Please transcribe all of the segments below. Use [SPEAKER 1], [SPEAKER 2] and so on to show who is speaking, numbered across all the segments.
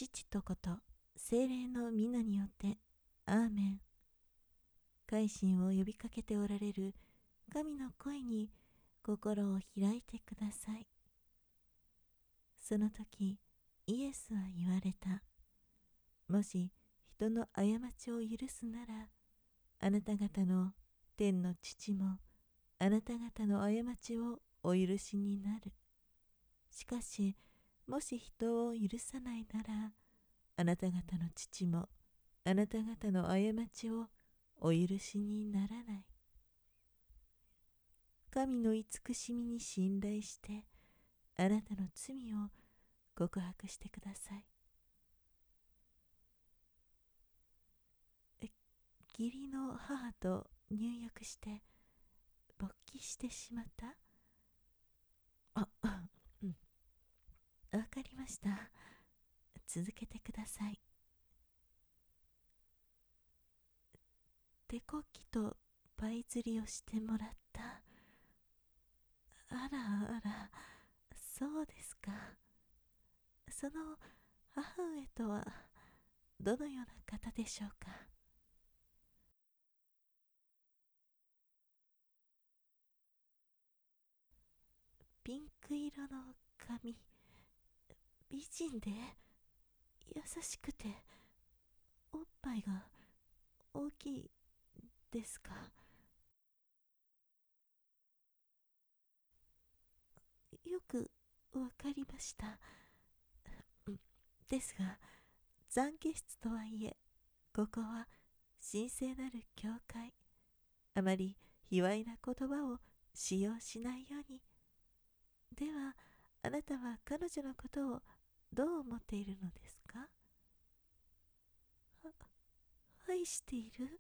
[SPEAKER 1] 父と子と聖霊の皆によって、アーメン。改心を呼びかけておられる神の声に心を開いてください。その時、イエスは言われた。もし人の過ちを許すなら、あなた方の天の父もあなた方の過ちをお許しになる。しかし、もし人を許さないなら、あなた方の父もあなた方の過ちをお許しにならない。神の慈しみに信頼して、あなたの罪を告白してください。義理の母と入浴して勃起してしまった。うん、わかりました。続けてください。手こきとパイ釣りをしてもらった。あらあら、そうですか。その母上とはどのような方でしょうか。ピンク色の髪、美人で優しくておっぱいが大きいですか。よくわかりました。ですが、懺悔室とはいえ、ここは神聖なる教会。あまり卑猥な言葉を使用しないように。では、あなたは彼女のことをどう思っているのですか？愛している？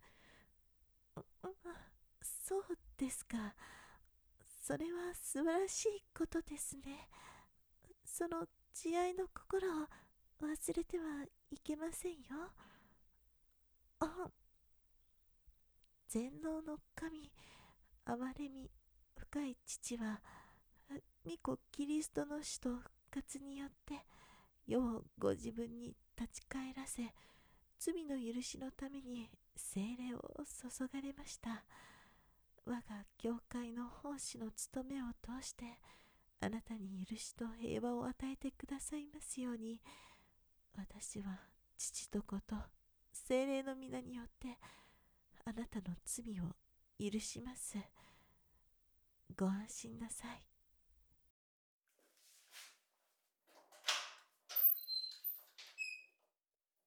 [SPEAKER 1] そうですか。それは素晴らしいことですね。その慈愛の心を忘れてはいけませんよ。あ、全能の神、憐れみ深い父は、御子キリストの死と復活によって世をご自分に立ち返らせ、罪の許しのために聖霊を注がれました。我が教会の奉仕の務めを通して、あなたに許しと平和を与えてくださいますように、私は父と子と聖霊の皆によってあなたの罪を許します。ご安心なさい。